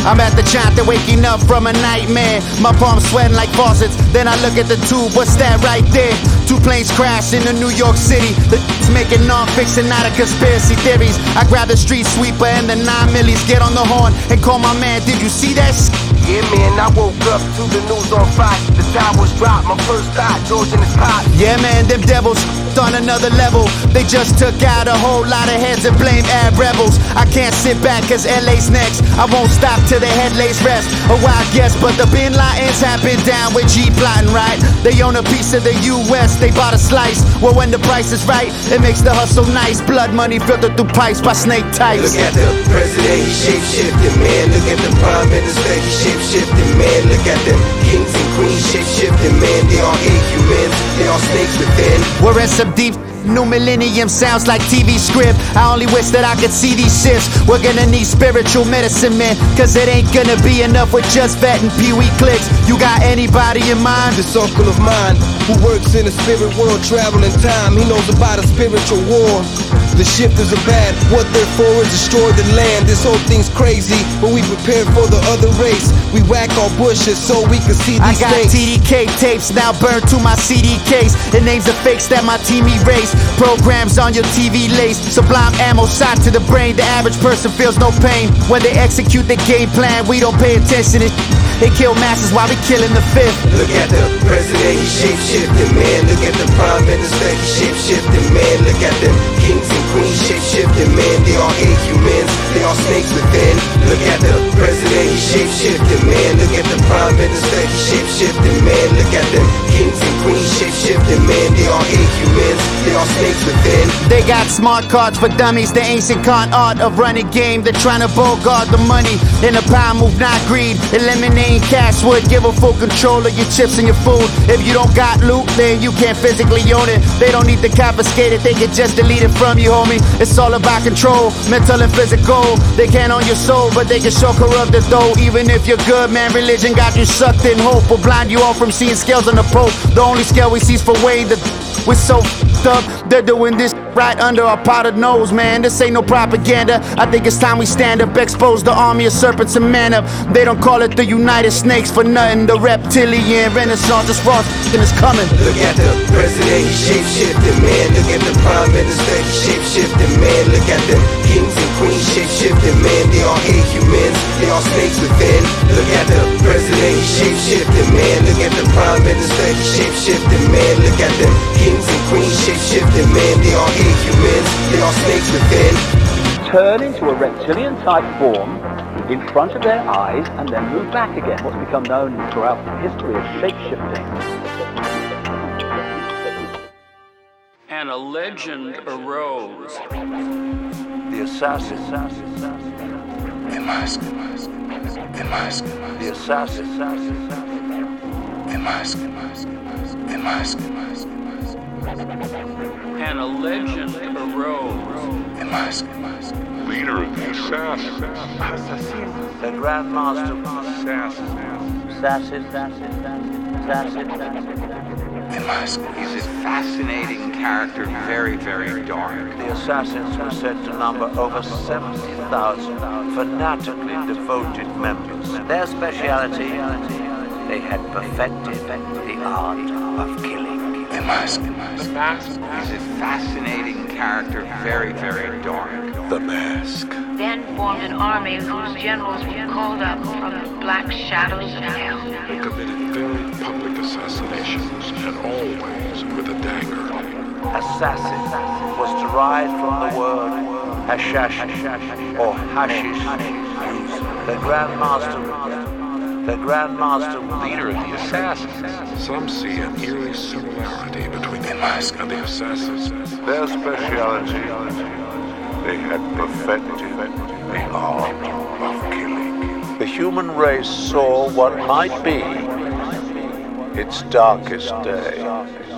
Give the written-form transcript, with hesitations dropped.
I'm at the chant, waking up from a nightmare. My palms sweating like faucets. Then I look at the tube, what's that right there? 2 planes crash into New York City. The making non-fiction out of conspiracy theories. I grab the street sweeper and the 9 millies. Get on the horn and call my man, did you see that shit? Yeah, man, I woke up to the news on Fox. The towers dropped, my first thought, George and his pop. Yeah, man, them devils on another level. They just took out a whole lot of heads and blame Arab rebels. I can't sit back cause LA's next. I won't stop till the headlays rest. A wild guess, but the Bin Ladens have been down with G plotting, right? They own a piece of the US, they bought a slice. Well, when the price is right, it makes the hustle nice. Blood money filtered through pipes by snake types. Look at the president, he shape-shifting, man. Look at the prime minister, he shape-shifting, man. Look at them kings and queens shape-shifting, man. They all hate humans, they all snakes within. We're in some deep new millennium, sounds like TV script. I only wish that I could see these shifts. We're gonna need spiritual medicine, man, cause it ain't gonna be enough with just vet and Pee-wee clicks. You got anybody in mind? This uncle of mine who works in the spirit world, traveling time, he knows about a spiritual war. The shifters are bad, what they're for is destroy the land. This whole thing's crazy, but we prepare for the other race. We whack our bushes so we can see these I got snakes. TDK tapes now burned to my CD case. It names the fakes that my team erased. Programs on your TV lace. Sublime ammo shot to the brain. The average person feels no pain when they execute the game plan. We don't pay attention. They kill masses while we killing the fifth. Look at the president, he shape-shifting, man. Look at the prime minister, he shape-shifting, man. Look at them kings and queens shape-shifting, man. They all hate humans, they all snakes within. Look at the president, he shape-shifting, man. Look at the prime minister, he shape-shifting, man. Look at them kings and queens shape-shifting, man. They all hate humans, they all snakes within. They got smart cards for dummies, the ancient con art of running game. They're trying to bogart the money in a power move, not greed. Eliminating cash would give a full control of your chips and your food. If you don't got loot, then you can't physically own it. They don't need to confiscate it, they can just delete it from you, homie. It's all about control, mental and physical. They can't own your soul, but they can show corrupt it though. Even if you're good, man, religion got you sucked in hope. Will blind you all from seeing scales on the Pope. The only scale we see's for weighing the we're so f***ed up. They're doing this right under our potted nose, man. This ain't no propaganda. I think it's time we stand up, expose the army of serpents and man up. They don't call it the United Snakes for nothing. The reptilian renaissance is raw and it's coming. Look at the president, he shape-shifting, man. Look at the prime minister, he shape-shifting, man. Look at them kings and queens shape-shifting, man. They all hate humans, they all snakes within. Look at the president, he shape-shifting, man. Look at the prime minister, he shape-shifting, man. Look at them kings and queens shape-shifting, man. They all hate humans, they all snakes within. Turn into a reptilian-type form in front of their eyes and then move back again. What's become known throughout the history of shape-shifting. And a legend arose. The assassin. The mask. The mask. The assassin. The mask. The mask. And a legend arose. The mask. Leader of the assassins. The Grand Master. Assassin. The mask. He's a fascinating character, very, very dark. The assassins were said to number over 70,000 fanatically devoted members. Their speciality, they had perfected the art of killing. The mask. He's a fascinating character, very, very dark. The mask. Then formed an army whose generals were called up from the black shadows of hell. He committed very public assassinations, and always with a dagger. Assassin was derived from the word hashash or hashish. The Grand Master, Leader of the assassins. Some see an eerie similarity between the mask and the assassins. Their speciality, they had perfected the art of killing. the human race saw what might be its darkest day.